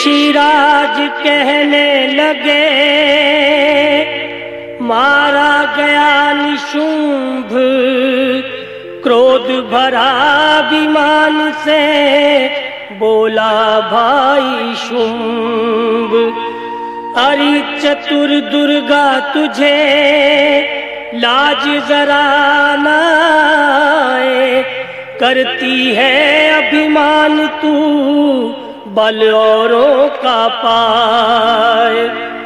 ऋषिराज कहने लगे, मारा गया निशुंभ, क्रोध भरा विमान से बोला भाई शुंभ। अरे चतुर दुर्गा तुझे लाज जरा न आए, करती है अभिमान तू बल औरों का पाए।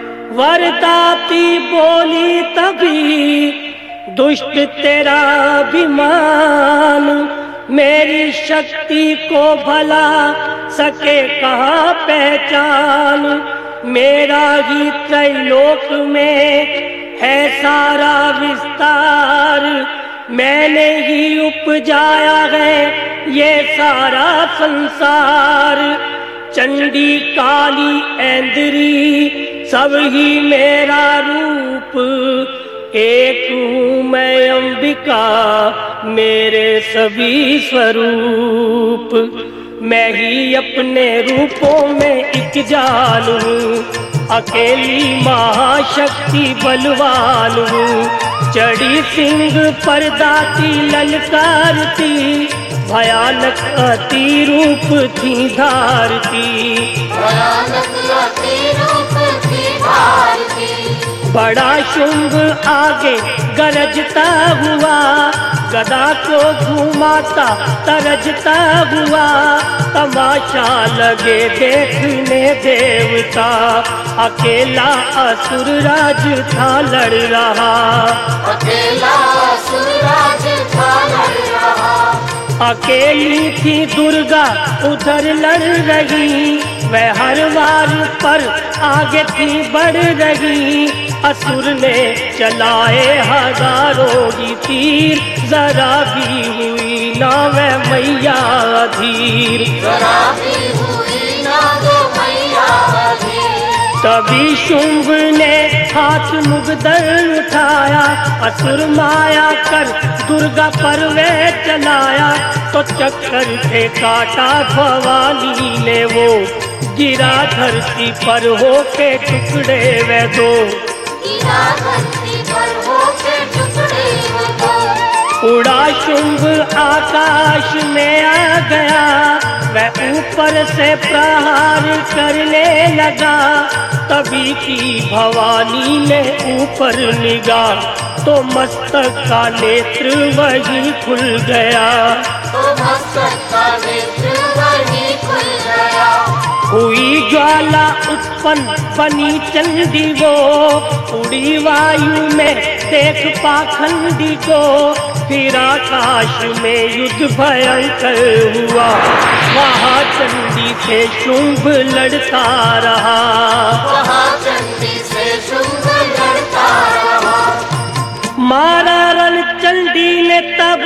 वरदाती बोली तभी दुष्ट तेरा अभिमान, मेरी शक्ति को भला सके कहाँ पहचान। मेरा ही त्रैलोक में है सारा विस्तार, मैंने ही उपजाया है ये सारा संसार। चंडी काली ऐंद्री सब ही मेरा रूप, एक हूँ मैं अंबिका मेरे सभी स्वरूप। मैं ही अपने रूपों में एक जान हूँ, अकेली महाशक्ति बलवान हूँ। चढ़ी सिंह पर दाती ललकारती, भयानक अति रूप थी धारती। भयानक अति रूप थी धारती। बड़ा शुंभ आगे गरजता हुआ, गदा को घुमाता तरजता हुआ। तमाशा लगे देखने देवता, अकेला असुर राज था लड़ रहा। अकेला असुर राज था लड़ रहा। अकेली थी दुर्गा उधर लड़ रही, वह हर वार पर आगे थी बढ़ रही। असुर ने चलाए हजारों ही तीर, जरा भी हुई ना वह मैया अधीर। जरा भी हुई ना वो मैया अधीर। तभी शुंभ ने हाथ मुगदर उठाया, असुर माया कर दुर्गा पर वे चलाया। तो चक्कर थे काटा भवानी ने वो, गिरा धरती पर होके टुकड़े वे दो। गिरा धरती पर होके टुकड़े वे दो। उड़ा शुंभ आकाश में आ गया, वह ऊपर से प्रहार करने लगा। तभी की भवानी ने ऊपर निगाह, तो मस्तक का नेत्र वही खुल गया। तो मस्तक का नेत्र वही खुल गया। हुई ज्वाला उत्पन्न बनी चंडी वो, उड़ी वायु में देख पाखंडी को। फिर आकाश में युद्ध भयंकर हुआ, वहाँ चंडी से शुंभ लड़ता रहा। वहाँ चंडी से शुंभ लड़ता रहा। मारा रण चंडी ने तब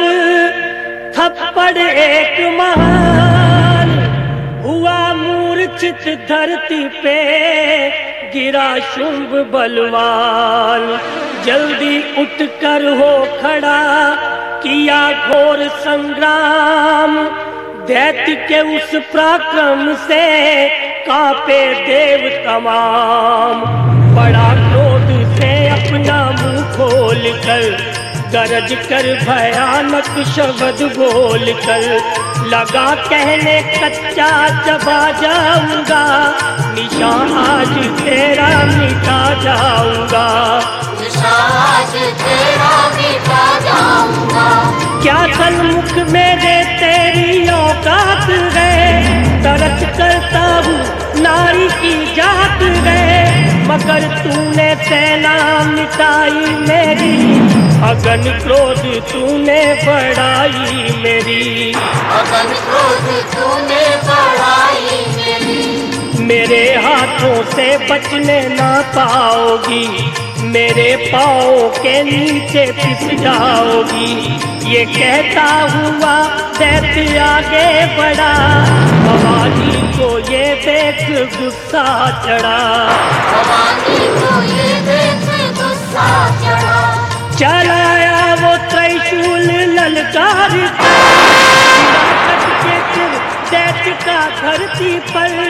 थप्पड़ एक महान, हुआ मूर्छित धरती पे गिरा शुंभ बलवान। जल्दी उठकर हो खड़ा किया घोर संग्राम, दैत्य के उस पराक्रम से कांपे देव तमाम। बड़ा क्रोध से अपना मुंह खोल कर, गरज कर भयानक शब्द बोल कर, लगा कहने कच्चा चबा जाऊंगा, निशान आज तेरा मिटा जाऊंगा। निशान आज तेरा मिटा जाऊंगा। क्या सन्मुख मेरे तेरी औकात है, तरस करता हूँ नारी की जात है। मगर तूने सेना मिटाई मेरी, अगन क्रोध तूने बढ़ाई मेरी। अगन क्रोध तूने बढ़ाई मेरी। मेरे हाथों से बचने ना पाओगी, मेरे पाँव के नीचे पिस जाओगी। ये कहता हुआ दैत्य आगे बढ़ा, भवानी को ये देख गुस्सा चढ़ा। भवानी को ये देख गुस्सा चढ़ा। चलाया वो त्रिशूल ललकार के, दैत्य का धरती पर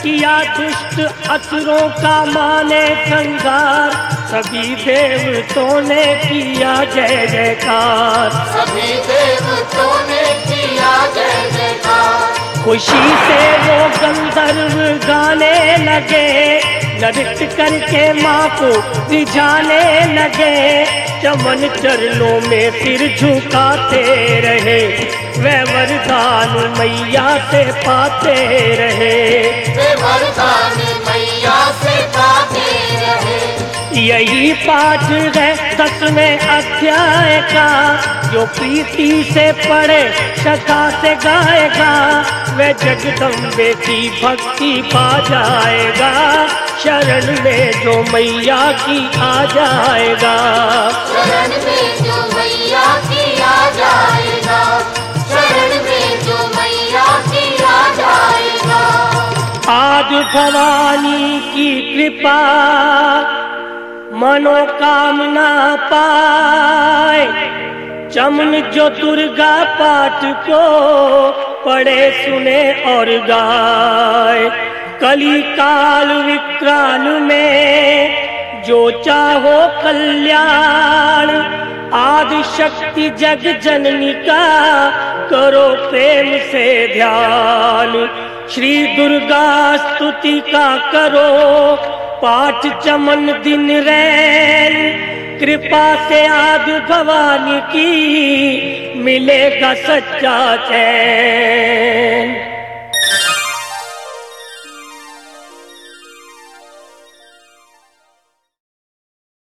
किया दुष्ट असुरों का माने संहार, सभी देवतों ने किया जय जयकार। सभी देवतों ने किया जय जयकार। खुशी से वो गंधर्व गाने लगे, नृत्य करके माँ को रिझाने लगे। चमन चरणों में सिर झुकाते रहे, वे वरदान मैया से पाते रहे। वे वरदान मैया से पाते रहे। यही पाठ है 10वें अध्याय का, जो प्रीति से पढ़े श्रद्धा से गाएगा, वह जगदम्बे की भक्ति पा जाएगा। शरण में जो मैया की आ जाएगा, शरण में जो मैया की आ जाएगा, शरण में जो मैया की आ जाएगा। आज भवानी की कृपा मनोकामना पाए, चमन जो दुर्गा पाठ को पढ़े सुने और गाए। कली काल विकराल में जो चाहो कल्याण, आदि शक्ति जग जननी का करो प्रेम से ध्यान। श्री दुर्गा स्तुति का करो पाठ चमन दिन रैन, कृपा से आदि भवानी की मिलेगा सच्चा चैन।